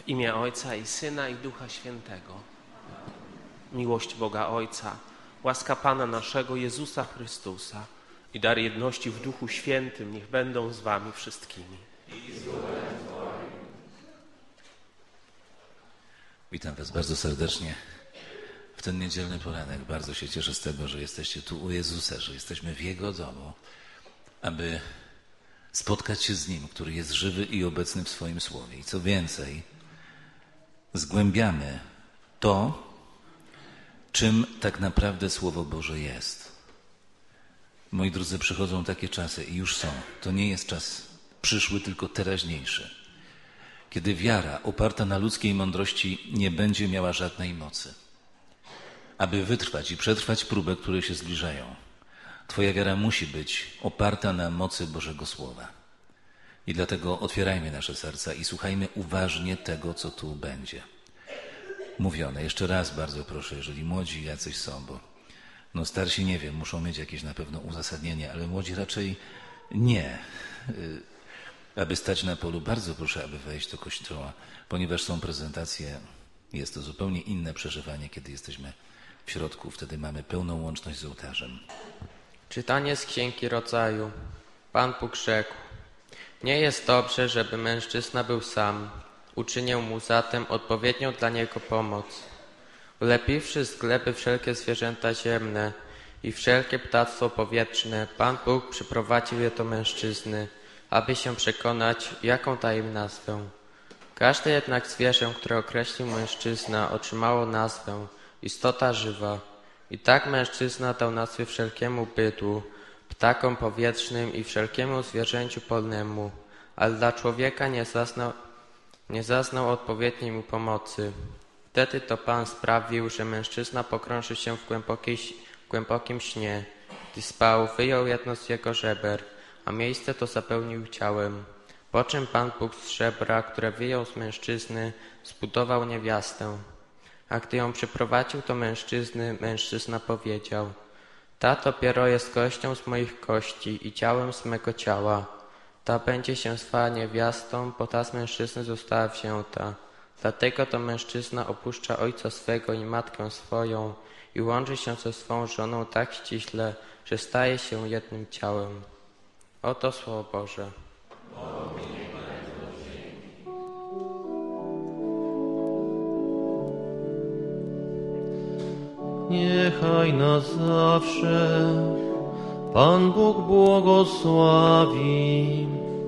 W imię Ojca i Syna i Ducha Świętego. Miłość Boga Ojca, łaska Pana naszego Jezusa Chrystusa i dar jedności w Duchu Świętym niech będą z wami wszystkimi. Witam was bardzo serdecznie w ten niedzielny poranek. Bardzo się cieszę z tego, że jesteście tu u Jezusa, że jesteśmy w Jego domu, aby spotkać się z Nim, który jest żywy i obecny w swoim Słowie. I co więcej, zgłębiamy to, czym tak naprawdę Słowo Boże jest. Moi drodzy, przychodzą takie czasy i już są. To nie jest czas przyszły, tylko teraźniejszy. Kiedy wiara oparta na ludzkiej mądrości nie będzie miała żadnej mocy. Aby wytrwać i przetrwać próbę, które się zbliżają, Twoja wiara musi być oparta na mocy Bożego Słowa. I dlatego otwierajmy nasze serca i słuchajmy uważnie tego, co tu będzie mówione. Jeszcze raz bardzo proszę, jeżeli młodzi jacyś są, bo starsi nie wiem, muszą mieć jakieś na pewno uzasadnienie, ale młodzi raczej nie. Aby stać na polu, bardzo proszę, aby wejść do kościoła, ponieważ są prezentacje, jest to zupełnie inne przeżywanie, kiedy jesteśmy w środku. Wtedy mamy pełną łączność z ołtarzem. Czytanie z Księgi Rodzaju. Pan Bóg rzekł: nie jest dobrze, żeby mężczyzna był sam. Uczynię mu zatem odpowiednią dla niego pomoc. Ulepiwszy z gleby wszelkie zwierzęta ziemne i wszelkie ptactwo powietrzne, Pan Bóg przyprowadził je do mężczyzny, aby się przekonać, jaką da im nazwę. Każde jednak zwierzę, które określił mężczyzna, otrzymało nazwę istota żywa. I tak mężczyzna dał nazwy wszelkiemu bydłu, ptakom powietrznym i wszelkiemu zwierzęciu polnemu, ale dla człowieka nie zaznał odpowiedniej mu pomocy. Wtedy to Pan sprawił, że mężczyzna pokrążył się w głębokim śnie. Gdy spał, wyjął jedno z jego żeber, a miejsce to zapełnił ciałem. Po czym Pan Bóg z żebra, które wyjął z mężczyzny, zbudował niewiastę. A gdy ją przyprowadził do mężczyzny, mężczyzna powiedział: ta dopiero jest kością z moich kości i ciałem z mego ciała. Ta będzie się zwała niewiastą, bo ta z mężczyzny została wzięta. Dlatego to mężczyzna opuszcza ojca swego i matkę swoją i łączy się ze swą żoną tak ściśle, że staje się jednym ciałem. Oto Słowo Boże. Niechaj nas zawsze Pan Bóg błogosławi.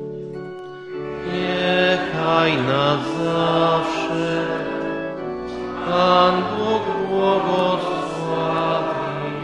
Niechaj nas zawsze Pan Bóg błogosławi.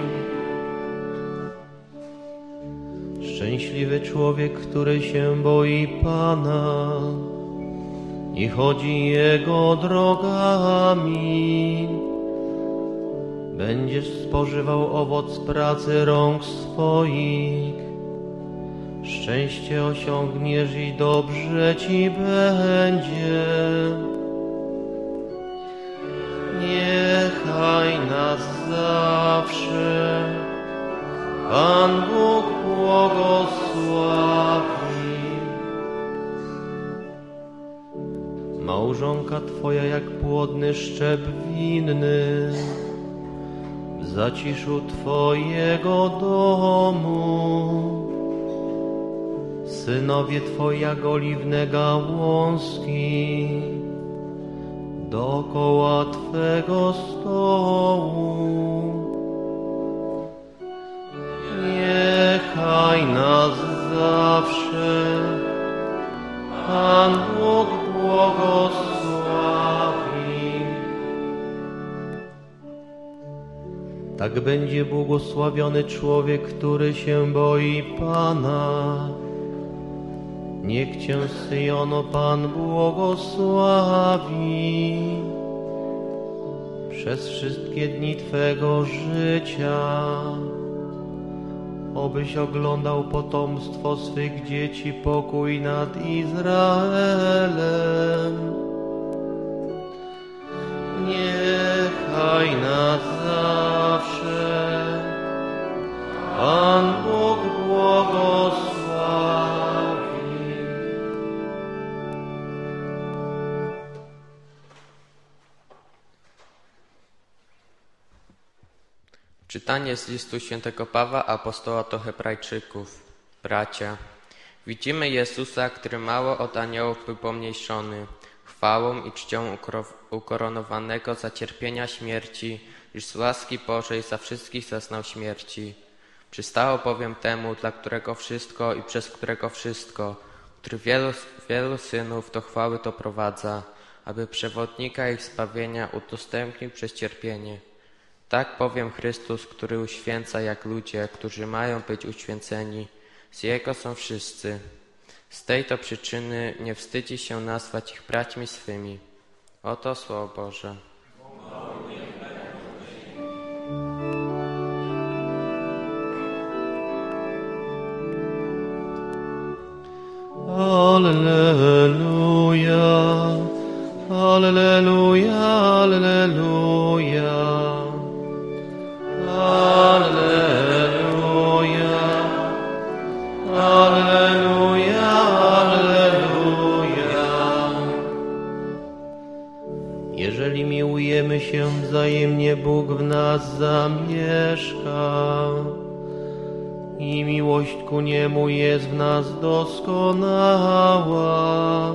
Szczęśliwy człowiek, który się boi Pana i chodzi Jego drogami. Będziesz spożywał owoc pracy rąk swoich. Szczęście osiągniesz i dobrze ci będzie. Niechaj nas zawsze Pan Bóg błogosławi. Małżonka twoja jak płodny szczep winny w zaciszu twojego domu. Synowie twoi jak oliwne gałązki dookoła twego stołu. Niechaj nas zawsze Pan Bóg błogosławi. Tak będzie błogosławiony człowiek, który się boi Pana. Niech Cię, Syjono, Pan błogosławi przez wszystkie dni Twego życia. Obyś oglądał potomstwo swych dzieci, pokój nad Izraelem. Niechaj nas zawsze Pan Bóg błogosławi. Czytanie z listu świętego Pawła apostoła do Hebrajczyków. Bracia, widzimy Jezusa, który mało od aniołów był pomniejszony, chwałą i czcią ukoronowanego za cierpienia śmierci, iż z łaski Bożej za wszystkich zaznał śmierci. Przystało bowiem temu, dla którego wszystko i przez którego wszystko, który wielu synów do chwały doprowadza, aby przewodnika ich zbawienia udostępnił przez cierpienie. Tak bowiem Chrystus, który uświęca jak ludzie, którzy mają być uświęceni, z Jego są wszyscy. Z tej to przyczyny nie wstydzi się nazwać ich braćmi swymi. Oto Słowo Boże. Alleluja, alleluja, alleluja, alleluja, alleluja, alleluja. Jeżeli miłujemy się wzajemnie, Bóg w nas zamieszka i miłość ku Niemu jest w nas doskonała.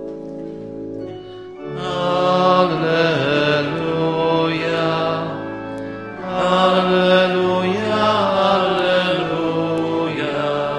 Alleluja, alleluja, alleluja.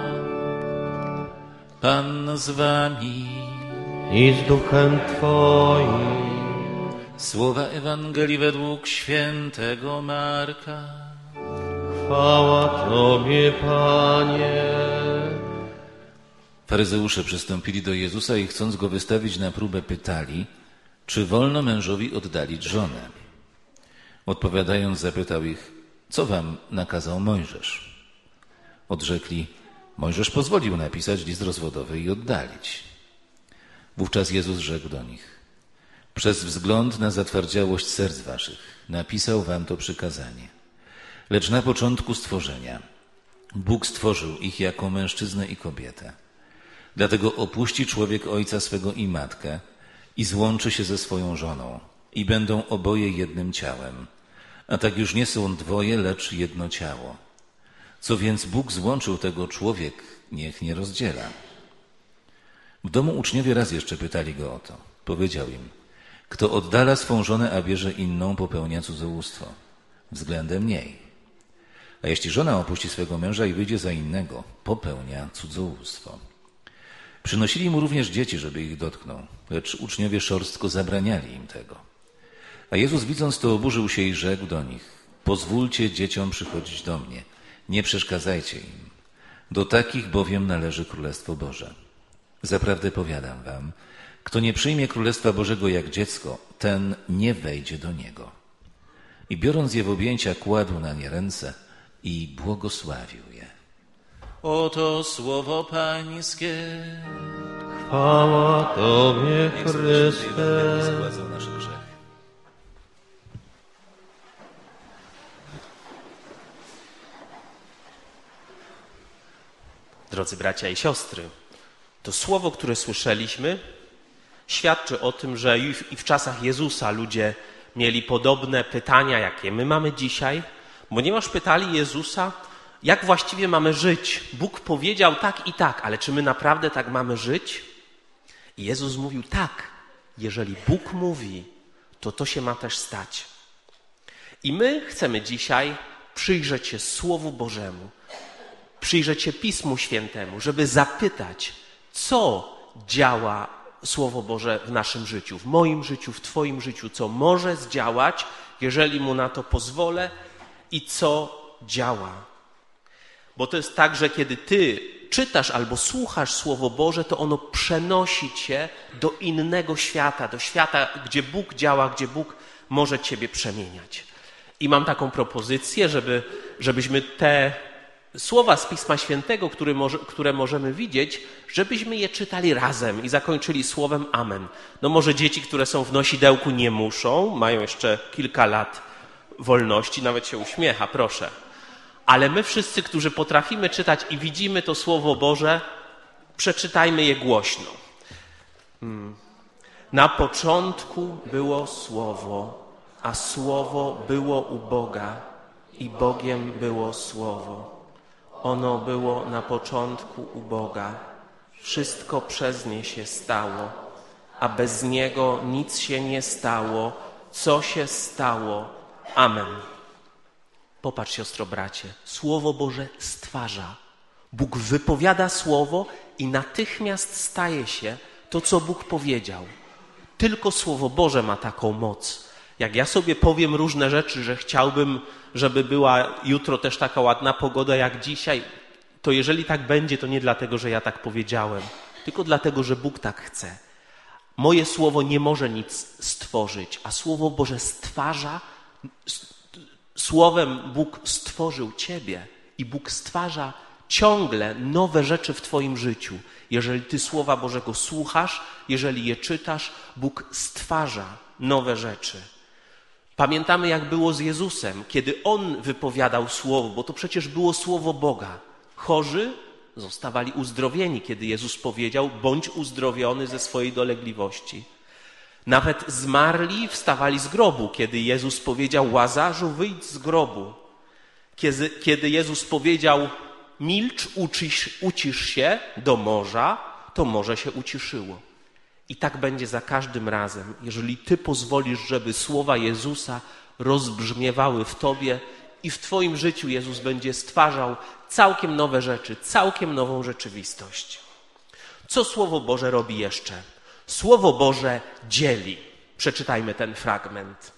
Pan z wami. I z duchem Twoim. Słowa Ewangelii według świętego Marka. Chwała Tobie, Panie. Faryzeusze przystąpili do Jezusa i chcąc Go wystawić na próbę pytali, czy wolno mężowi oddalić żonę. Odpowiadając zapytał ich, co wam nakazał Mojżesz? Odrzekli, Mojżesz pozwolił napisać list rozwodowy i oddalić. Wówczas Jezus rzekł do nich, przez wzgląd na zatwardziałość serc waszych napisał wam to przykazanie. Lecz na początku stworzenia Bóg stworzył ich jako mężczyznę i kobietę. Dlatego opuści człowiek ojca swego i matkę i złączy się ze swoją żoną i będą oboje jednym ciałem. A tak już nie są dwoje, lecz jedno ciało. Co więc Bóg złączył, tego człowiek niech nie rozdziela. W domu uczniowie raz jeszcze pytali Go o to. Powiedział im, kto oddala swą żonę, a bierze inną, popełnia cudzołóstwo względem niej. A jeśli żona opuści swego męża i wyjdzie za innego, popełnia cudzołóstwo. Przynosili mu również dzieci, żeby ich dotknął, lecz uczniowie szorstko zabraniali im tego. A Jezus, widząc to, oburzył się i rzekł do nich, pozwólcie dzieciom przychodzić do mnie, nie przeszkadzajcie im. Do takich bowiem należy Królestwo Boże. Zaprawdę powiadam wam, kto nie przyjmie Królestwa Bożego jak dziecko, ten nie wejdzie do niego. I biorąc je w objęcia, kładł na nie ręce i błogosławił je. Oto słowo Pańskie. Chwała Tobie, Niech Chryste Chryste. zgładzą nasze grzechy. Drodzy bracia i siostry, to słowo, które słyszeliśmy, świadczy o tym, że i w czasach Jezusa ludzie mieli podobne pytania, jakie my mamy dzisiaj, ponieważ pytali Jezusa, jak właściwie mamy żyć. Bóg powiedział tak i tak, ale czy my naprawdę tak mamy żyć? I Jezus mówił tak, jeżeli Bóg mówi, to się ma też stać. I my chcemy dzisiaj przyjrzeć się Słowu Bożemu, przyjrzeć się Pismu Świętemu, żeby zapytać, co działa Słowo Boże w naszym życiu, w moim życiu, w Twoim życiu, co może zdziałać, jeżeli Mu na to pozwolę i co działa. Bo to jest tak, że kiedy Ty czytasz albo słuchasz Słowo Boże, to ono przenosi Cię do innego świata, do świata, gdzie Bóg działa, gdzie Bóg może Ciebie przemieniać. I mam taką propozycję, żebyśmy te słowa z Pisma Świętego, które możemy widzieć, żebyśmy je czytali razem i zakończyli słowem Amen. No może dzieci, które są w nosidełku, nie muszą, mają jeszcze kilka lat wolności, nawet się uśmiecha, proszę. Ale my wszyscy, którzy potrafimy czytać i widzimy to Słowo Boże, przeczytajmy je głośno. Na początku było Słowo, a Słowo było u Boga i Bogiem było Słowo. Ono było na początku u Boga. Wszystko przez nie się stało, a bez Niego nic się nie stało, co się stało. Amen. Popatrz, siostro, bracie, Słowo Boże stwarza. Bóg wypowiada Słowo i natychmiast staje się to, co Bóg powiedział. Tylko Słowo Boże ma taką moc. Jak ja sobie powiem różne rzeczy, że chciałbym, żeby była jutro też taka ładna pogoda jak dzisiaj, to jeżeli tak będzie, to nie dlatego, że ja tak powiedziałem, tylko dlatego, że Bóg tak chce. Moje Słowo nie może nic stworzyć, a Słowo Boże stwarza. Słowem Bóg stworzył ciebie i Bóg stwarza ciągle nowe rzeczy w twoim życiu. Jeżeli ty Słowa Bożego słuchasz, jeżeli je czytasz, Bóg stwarza nowe rzeczy. Pamiętamy, jak było z Jezusem, kiedy On wypowiadał Słowo, bo to przecież było Słowo Boga. Chorzy zostawali uzdrowieni, kiedy Jezus powiedział: bądź uzdrowiony ze swojej dolegliwości. Nawet zmarli wstawali z grobu, kiedy Jezus powiedział: Łazarzu, wyjdź z grobu. Kiedy Jezus powiedział: milcz, ucisz się do morza, to morze się uciszyło. I tak będzie za każdym razem, jeżeli ty pozwolisz, żeby słowa Jezusa rozbrzmiewały w tobie i w twoim życiu Jezus będzie stwarzał całkiem nowe rzeczy, całkiem nową rzeczywistość. Co Słowo Boże robi jeszcze? Słowo Boże dzieli. Przeczytajmy ten fragment.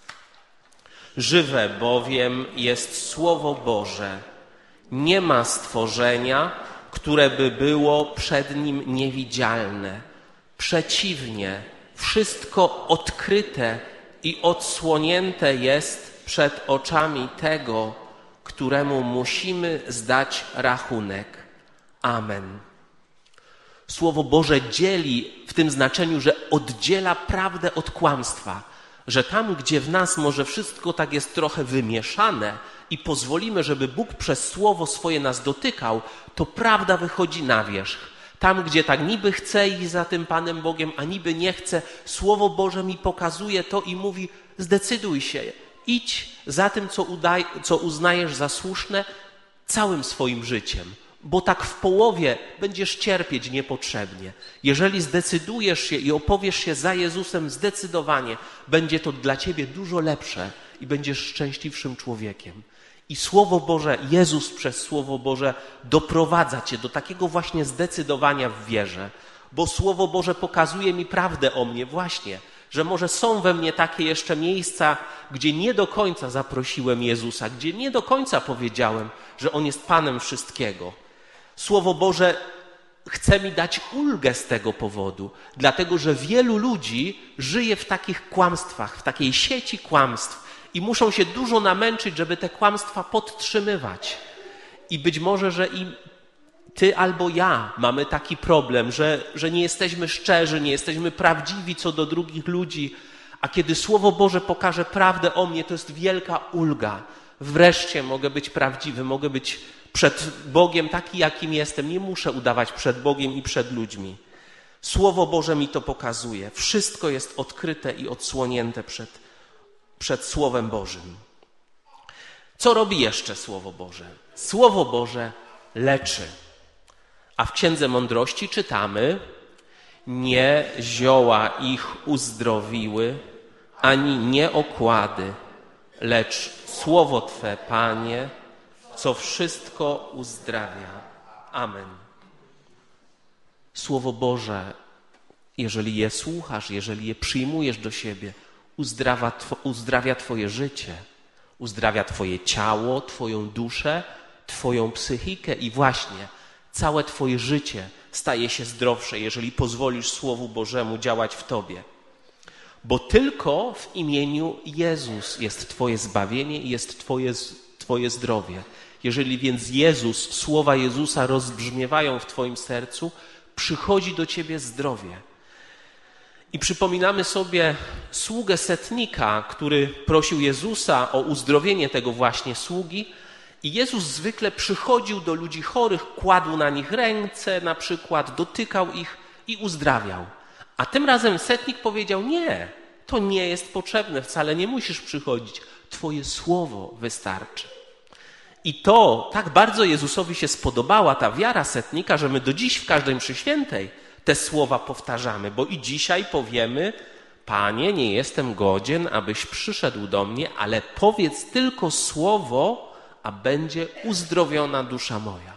Żywe bowiem jest Słowo Boże. Nie ma stworzenia, które by było przed Nim niewidzialne. Przeciwnie, wszystko odkryte i odsłonięte jest przed oczami tego, któremu musimy zdać rachunek. Amen. Słowo Boże dzieli w tym znaczeniu, że oddziela prawdę od kłamstwa. Że tam, gdzie w nas może wszystko tak jest trochę wymieszane i pozwolimy, żeby Bóg przez Słowo swoje nas dotykał, to prawda wychodzi na wierzch. Tam, gdzie tak niby chcę iść za tym Panem Bogiem, a niby nie chcę, Słowo Boże mi pokazuje to i mówi: zdecyduj się, idź za tym, co uznajesz za słuszne całym swoim życiem. Bo tak w połowie będziesz cierpieć niepotrzebnie. Jeżeli zdecydujesz się i opowiesz się za Jezusem zdecydowanie, będzie to dla ciebie dużo lepsze i będziesz szczęśliwszym człowiekiem. I Słowo Boże, Jezus przez Słowo Boże doprowadza cię do takiego właśnie zdecydowania w wierze. Bo Słowo Boże pokazuje mi prawdę o mnie właśnie, że może są we mnie takie jeszcze miejsca, gdzie nie do końca zaprosiłem Jezusa, gdzie nie do końca powiedziałem, że On jest Panem wszystkiego. Słowo Boże chce mi dać ulgę z tego powodu, dlatego że wielu ludzi żyje w takich kłamstwach, w takiej sieci kłamstw i muszą się dużo namęczyć, żeby te kłamstwa podtrzymywać. I być może, że i ty albo ja mamy taki problem, że nie jesteśmy szczerzy, nie jesteśmy prawdziwi co do drugich ludzi, a kiedy Słowo Boże pokaże prawdę o mnie, to jest wielka ulga. Wreszcie mogę być prawdziwy, mogę być przed Bogiem taki, jakim jestem. Nie muszę udawać przed Bogiem i przed ludźmi. Słowo Boże mi to pokazuje. Wszystko jest odkryte i odsłonięte przed Słowem Bożym. Co robi jeszcze Słowo Boże? Słowo Boże leczy. A w Księdze Mądrości czytamy: nie zioła ich uzdrowiły, ani nie okłady, lecz Słowo Twe, Panie, co wszystko uzdrawia. Amen. Słowo Boże, jeżeli je słuchasz, jeżeli je przyjmujesz do siebie, uzdrawia Twoje życie, uzdrawia Twoje ciało, Twoją duszę, Twoją psychikę i właśnie całe Twoje życie staje się zdrowsze, jeżeli pozwolisz Słowu Bożemu działać w Tobie. Bo tylko w imieniu Jezus jest Twoje zbawienie i jest Twoje zdrowie. Jeżeli więc Jezus, słowa Jezusa rozbrzmiewają w Twoim sercu, przychodzi do Ciebie zdrowie. I przypominamy sobie sługę setnika, który prosił Jezusa o uzdrowienie tego właśnie sługi. I Jezus zwykle przychodził do ludzi chorych, kładł na nich ręce na przykład, dotykał ich i uzdrawiał. A tym razem setnik powiedział: nie, to nie jest potrzebne, wcale nie musisz przychodzić. Twoje słowo wystarczy. I to tak bardzo Jezusowi się spodobała ta wiara setnika, że my do dziś w każdej mszy świętej te słowa powtarzamy, bo i dzisiaj powiemy: Panie, nie jestem godzien, abyś przyszedł do mnie, ale powiedz tylko słowo, a będzie uzdrowiona dusza moja.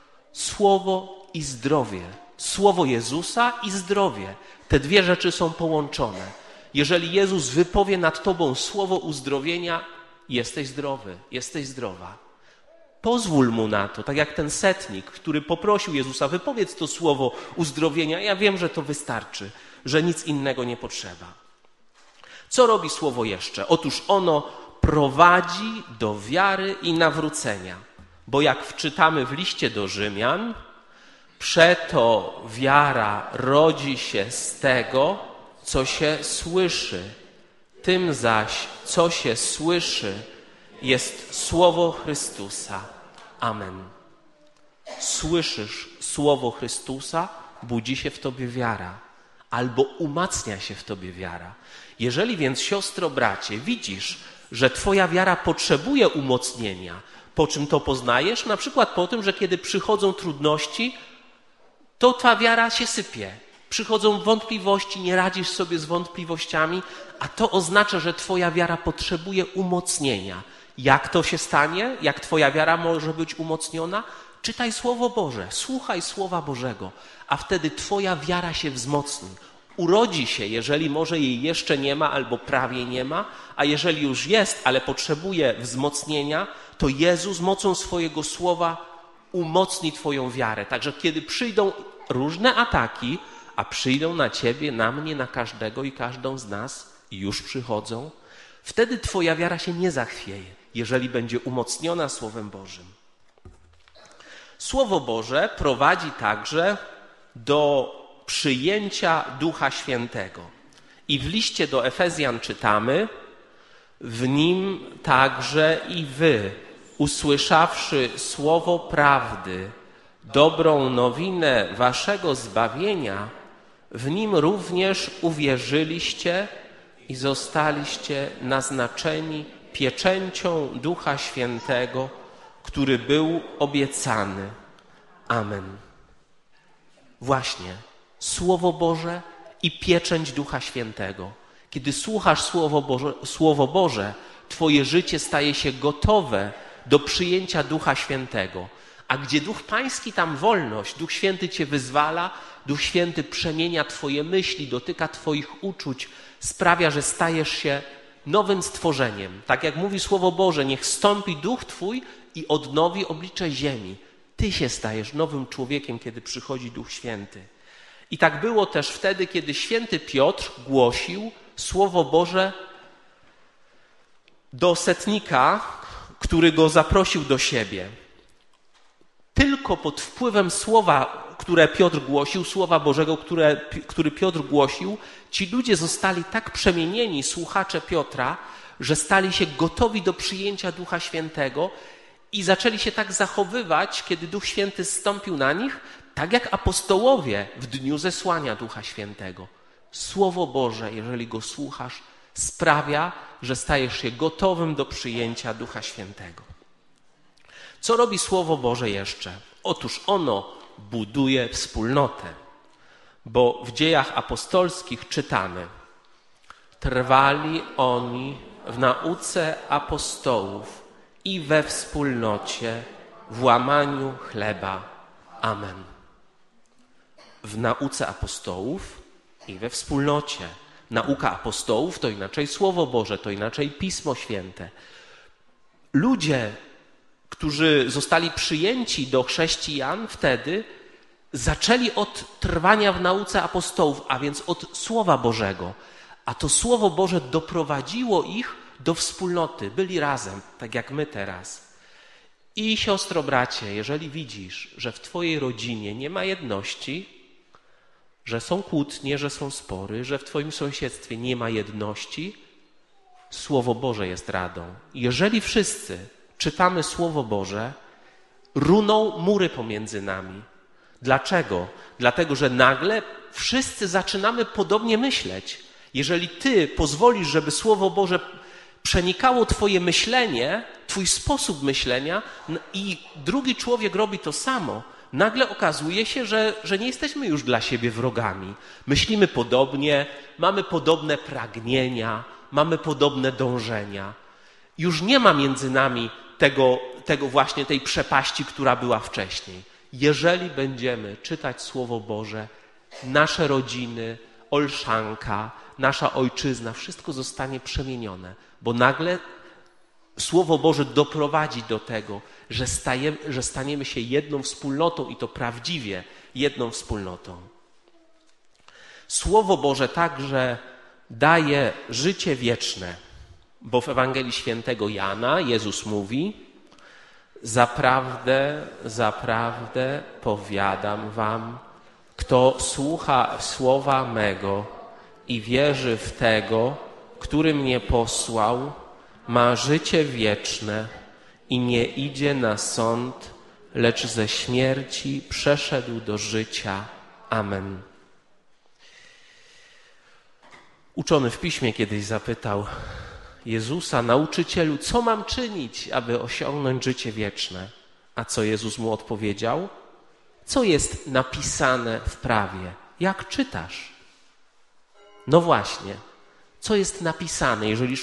Słowo i zdrowie. Słowo Jezusa i zdrowie. Te dwie rzeczy są połączone. Jeżeli Jezus wypowie nad tobą słowo uzdrowienia, jesteś zdrowy, jesteś zdrowa. Pozwól mu na to, tak jak ten setnik, który poprosił Jezusa: wypowiedz to słowo uzdrowienia. Ja wiem, że to wystarczy, że nic innego nie potrzeba. Co robi słowo jeszcze? Otóż ono prowadzi do wiary i nawrócenia. Bo jak wczytamy w liście do Rzymian, przeto wiara rodzi się z tego, co się słyszy. Tym zaś, co się słyszy, jest słowo Chrystusa. Amen. Słyszysz słowo Chrystusa, budzi się w tobie wiara, albo umacnia się w tobie wiara. Jeżeli więc, siostro, bracie, widzisz, że twoja wiara potrzebuje umocnienia, po czym to poznajesz? Na przykład po tym, że kiedy przychodzą trudności, to ta wiara się sypie. Przychodzą wątpliwości, nie radzisz sobie z wątpliwościami, a to oznacza, że twoja wiara potrzebuje umocnienia. Jak to się stanie? Jak twoja wiara może być umocniona? Czytaj Słowo Boże, słuchaj Słowa Bożego, a wtedy twoja wiara się wzmocni. Urodzi się, jeżeli może jej jeszcze nie ma albo prawie nie ma, a jeżeli już jest, ale potrzebuje wzmocnienia, to Jezus mocą swojego Słowa umocni twoją wiarę. Także kiedy przyjdą różne ataki, a przyjdą na ciebie, na mnie, na każdego i każdą z nas, i już przychodzą, wtedy twoja wiara się nie zachwieje, jeżeli będzie umocniona Słowem Bożym. Słowo Boże prowadzi także do przyjęcia Ducha Świętego. I w liście do Efezjan czytamy: w nim także i wy, usłyszawszy słowo prawdy, dobrą nowinę waszego zbawienia, w nim również uwierzyliście i zostaliście naznaczeni pieczęcią Ducha Świętego, który był obiecany. Amen. Właśnie, Słowo Boże i pieczęć Ducha Świętego. Kiedy słuchasz Słowo Boże, twoje życie staje się gotowe do przyjęcia Ducha Świętego. A gdzie Duch Pański, tam wolność. Duch Święty cię wyzwala, Duch Święty przemienia twoje myśli, dotyka twoich uczuć, sprawia, że stajesz się nowym stworzeniem. Tak jak mówi Słowo Boże, niech stąpi Duch twój i odnowi oblicze ziemi. Ty się stajesz nowym człowiekiem, kiedy przychodzi Duch Święty. I tak było też wtedy, kiedy święty Piotr głosił Słowo Boże do setnika, który go zaprosił do siebie. Tylko pod wpływem słowa, które Piotr głosił, Słowa Bożego, który Piotr głosił, ci ludzie zostali tak przemienieni, słuchacze Piotra, że stali się gotowi do przyjęcia Ducha Świętego i zaczęli się tak zachowywać, kiedy Duch Święty zstąpił na nich, tak jak apostołowie w dniu zesłania Ducha Świętego. Słowo Boże, jeżeli go słuchasz, sprawia, że stajesz się gotowym do przyjęcia Ducha Świętego. Co robi Słowo Boże jeszcze? Otóż ono buduje wspólnotę, bo w Dziejach Apostolskich czytamy: trwali oni w nauce apostołów i we wspólnocie, w łamaniu chleba. Amen. W nauce apostołów i we wspólnocie. Nauka apostołów to inaczej Słowo Boże, to inaczej Pismo Święte. Ludzie, którzy zostali przyjęci do chrześcijan wtedy, zaczęli od trwania w nauce apostołów, a więc od Słowa Bożego. A to Słowo Boże doprowadziło ich do wspólnoty. Byli razem, tak jak my teraz. I siostro, bracie, jeżeli widzisz, że w twojej rodzinie nie ma jedności, że są kłótnie, że są spory, że w twoim sąsiedztwie nie ma jedności, Słowo Boże jest radą. Jeżeli wszyscy czytamy Słowo Boże, runą mury pomiędzy nami. Dlaczego? Dlatego, że nagle wszyscy zaczynamy podobnie myśleć. Jeżeli ty pozwolisz, żeby Słowo Boże przenikało twoje myślenie, twój sposób myślenia i drugi człowiek robi to samo, nagle okazuje się, że nie jesteśmy już dla siebie wrogami. Myślimy podobnie, mamy podobne pragnienia, mamy podobne dążenia. Już nie ma między nami tego właśnie, tej przepaści, która była wcześniej. Jeżeli będziemy czytać Słowo Boże, nasze rodziny, Olszanka, nasza ojczyzna, wszystko zostanie przemienione, bo nagle Słowo Boże doprowadzi do tego, że staniemy się jedną wspólnotą i to prawdziwie jedną wspólnotą. Słowo Boże także daje życie wieczne, bo w Ewangelii Świętego Jana Jezus mówi: zaprawdę, zaprawdę powiadam wam, kto słucha słowa mego i wierzy w tego, który mnie posłał, ma życie wieczne i nie idzie na sąd, lecz ze śmierci przeszedł do życia. Amen. Uczony w Piśmie kiedyś zapytał Jezusa: nauczycielu, co mam czynić, aby osiągnąć życie wieczne? A co Jezus mu odpowiedział? Co jest napisane w prawie? Jak czytasz? No właśnie, co jest napisane? Jeżeli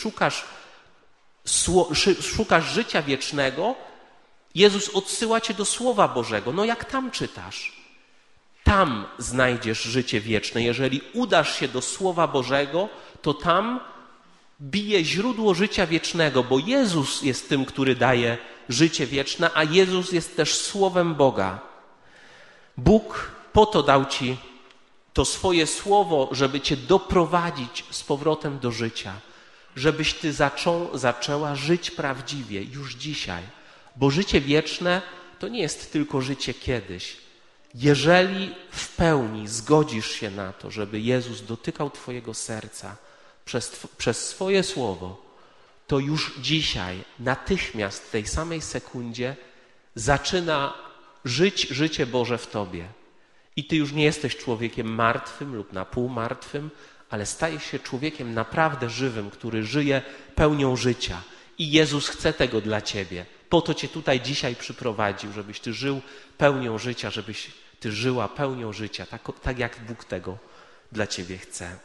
szukasz życia wiecznego, Jezus odsyła cię do Słowa Bożego. No jak tam czytasz? Tam znajdziesz życie wieczne. Jeżeli udasz się do Słowa Bożego, to tam bije źródło życia wiecznego, bo Jezus jest tym, który daje życie wieczne, a Jezus jest też Słowem Boga. Bóg po to dał ci to swoje Słowo, żeby cię doprowadzić z powrotem do życia, żebyś ty zaczęła żyć prawdziwie już dzisiaj, bo życie wieczne to nie jest tylko życie kiedyś. Jeżeli w pełni zgodzisz się na to, żeby Jezus dotykał twojego serca przez swoje Słowo, to już dzisiaj, natychmiast, w tej samej sekundzie zaczyna żyć życie Boże w tobie. I ty już nie jesteś człowiekiem martwym lub na pół martwym, ale stajesz się człowiekiem naprawdę żywym, który żyje pełnią życia. I Jezus chce tego dla ciebie. Po to cię tutaj dzisiaj przyprowadził, żebyś ty żył pełnią życia, żebyś ty żyła pełnią życia, tak jak Bóg tego dla ciebie chce.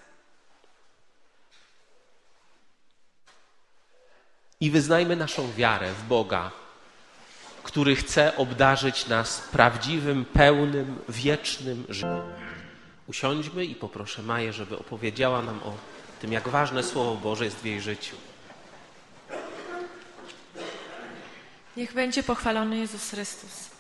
I wyznajmy naszą wiarę w Boga, który chce obdarzyć nas prawdziwym, pełnym, wiecznym życiem. Usiądźmy i poproszę Maję, żeby opowiedziała nam o tym, jak ważne Słowo Boże jest w jej życiu. Niech będzie pochwalony Jezus Chrystus.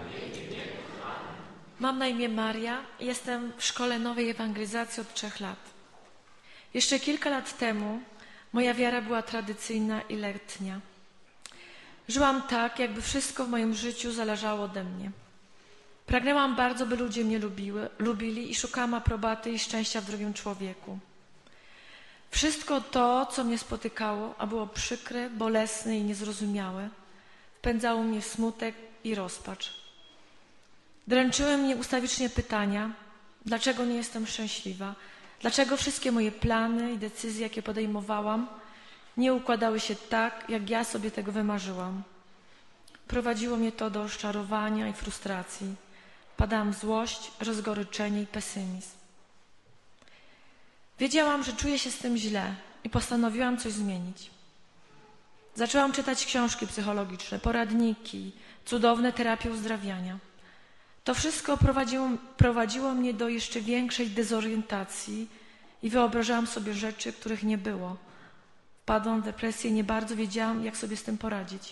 Mam na imię Maria i jestem w Szkole Nowej Ewangelizacji od 3 lat. Jeszcze kilka lat temu moja wiara była tradycyjna i letnia. Żyłam tak, jakby wszystko w moim życiu zależało ode mnie. Pragnęłam bardzo, by ludzie mnie lubili i szukałam aprobaty i szczęścia w drugim człowieku. Wszystko to, co mnie spotykało, a było przykre, bolesne i niezrozumiałe, wpędzało mnie w smutek i rozpacz. Dręczyły mnie ustawicznie pytania, dlaczego nie jestem szczęśliwa, dlaczego wszystkie moje plany i decyzje, jakie podejmowałam, nie układały się tak, jak ja sobie tego wymarzyłam. Prowadziło mnie to do rozczarowania i frustracji. Padałam w złość, rozgoryczenie i pesymizm. Wiedziałam, że czuję się z tym źle i postanowiłam coś zmienić. Zaczęłam czytać książki psychologiczne, poradniki, cudowne terapie uzdrawiania. To wszystko prowadziło mnie do jeszcze większej dezorientacji i wyobrażałam sobie rzeczy, których nie było. Wpadłam w depresję i nie bardzo wiedziałam, jak sobie z tym poradzić.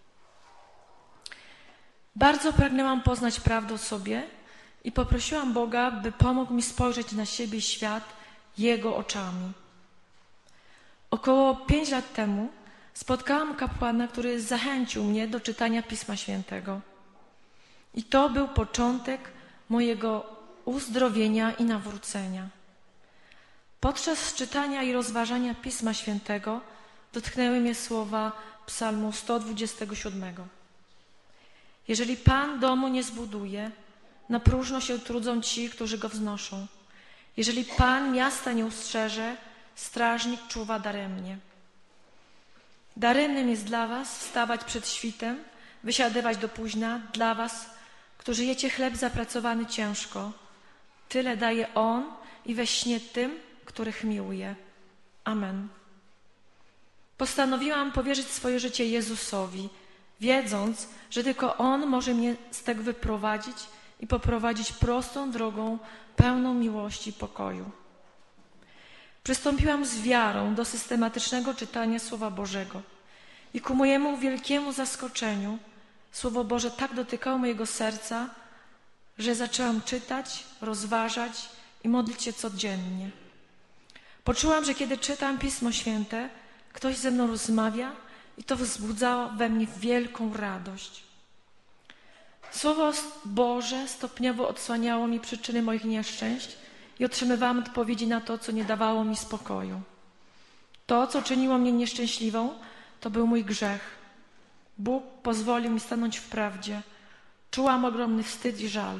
Bardzo pragnęłam poznać prawdę o sobie i poprosiłam Boga, by pomógł mi spojrzeć na siebie i świat Jego oczami. Około 5 lat temu spotkałam kapłana, który zachęcił mnie do czytania Pisma Świętego. I to był początek mojego uzdrowienia i nawrócenia. Podczas czytania i rozważania Pisma Świętego dotknęły mnie słowa Psalmu 127. Jeżeli Pan domu nie zbuduje, na próżno się trudzą ci, którzy go wznoszą. Jeżeli Pan miasta nie ustrzeże, strażnik czuwa daremnie. Daremnym jest dla was wstawać przed świtem, wysiadywać do późna, dla was, którzy jecie chleb zapracowany ciężko. Tyle daje On i we śnie tym, których miłuje. Amen. Postanowiłam powierzyć swoje życie Jezusowi, wiedząc, że tylko On może mnie z tego wyprowadzić i poprowadzić prostą drogą, pełną miłości i pokoju. Przystąpiłam z wiarą do systematycznego czytania Słowa Bożego i ku mojemu wielkiemu zaskoczeniu Słowo Boże tak dotykało mojego serca, że zaczęłam czytać, rozważać i modlić się codziennie. Poczułam, że kiedy czytam Pismo Święte, ktoś ze mną rozmawia i to wzbudzało we mnie wielką radość. Słowo Boże stopniowo odsłaniało mi przyczyny moich nieszczęść i otrzymywałam odpowiedzi na to, co nie dawało mi spokoju. To, co czyniło mnie nieszczęśliwą, to był mój grzech. Bóg pozwolił mi stanąć w prawdzie. Czułam ogromny wstyd i żal.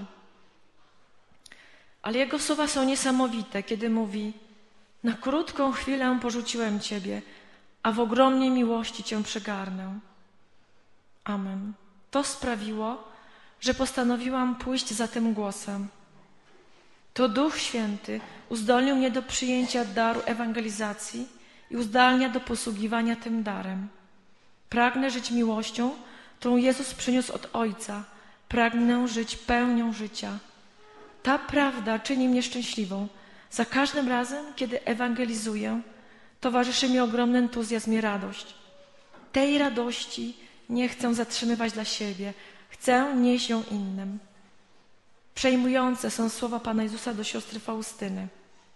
Ale Jego słowa są niesamowite, kiedy mówi: na krótką chwilę porzuciłem Ciebie, a w ogromnej miłości Cię przygarnę. Amen. To sprawiło, że postanowiłam pójść za tym głosem. To Duch Święty uzdolnił mnie do przyjęcia daru ewangelizacji i uzdalnia do posługiwania tym darem. Pragnę żyć miłością, którą Jezus przyniósł od Ojca. Pragnę żyć pełnią życia. Ta prawda czyni mnie szczęśliwą. Za każdym razem, kiedy ewangelizuję, towarzyszy mi ogromny entuzjazm i radość. Tej radości nie chcę zatrzymywać dla siebie. Chcę nieść ją innym. Przejmujące są słowa Pana Jezusa do siostry Faustyny.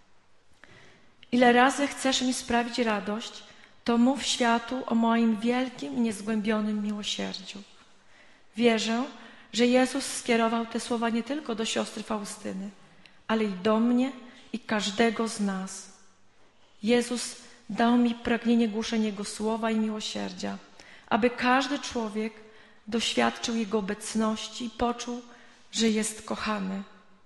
Ile razy chcesz mi sprawić radość, to mów światu o moim wielkim i niezgłębionym miłosierdziu. Wierzę, że Jezus skierował te słowa nie tylko do siostry Faustyny, ale i do mnie i każdego z nas. Jezus dał mi pragnienie głoszenia Jego słowa i miłosierdzia, aby każdy człowiek doświadczył Jego obecności i poczuł, że jest kochany.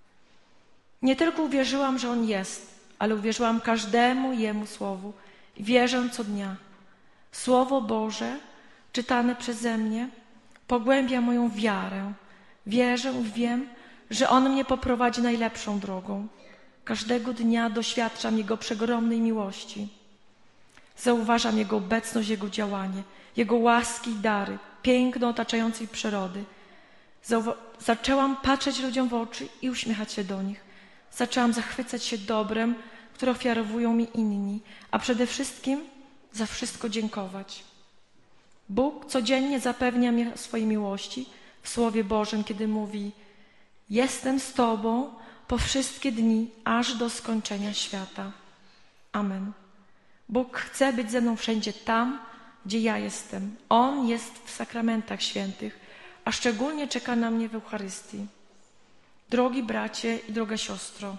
Nie tylko uwierzyłam, że On jest, ale uwierzyłam każdemu Jemu słowu i wierzę co dnia. Słowo Boże, czytane przeze mnie, pogłębia moją wiarę. Wierzę i wiem, że On mnie poprowadzi najlepszą drogą. Każdego dnia doświadczam Jego przeogromnej miłości. Zauważam Jego obecność, Jego działanie, Jego łaski i dary, piękno otaczającej przyrody. Zaczęłam patrzeć ludziom w oczy i uśmiechać się do nich. Zaczęłam zachwycać się dobrem, które ofiarowują mi inni, a przede wszystkim za wszystko dziękować. Bóg codziennie zapewnia mnie o swojej miłości w Słowie Bożym, kiedy mówi: jestem z Tobą po wszystkie dni, aż do skończenia świata. Amen. Bóg chce być ze mną wszędzie tam, gdzie ja jestem. On jest w sakramentach świętych, a szczególnie czeka na mnie w Eucharystii. Drogi bracie i droga siostro,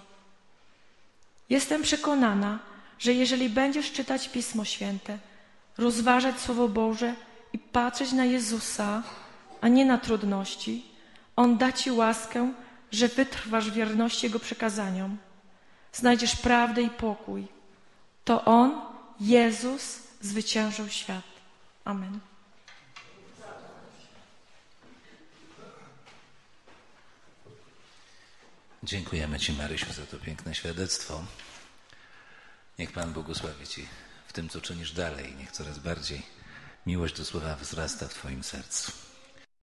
jestem przekonana, że jeżeli będziesz czytać Pismo Święte, rozważać Słowo Boże i patrzeć na Jezusa, a nie na trudności, On da Ci łaskę, że wytrwasz w wierności Jego przekazaniom. Znajdziesz prawdę i pokój. To On, Jezus, zwyciężył świat. Amen. Dziękujemy Ci, Marysiu, za to piękne świadectwo. Niech Pan błogosławi Ci w tym, co czynisz dalej. Niech coraz bardziej miłość do Słowa wzrasta w Twoim sercu.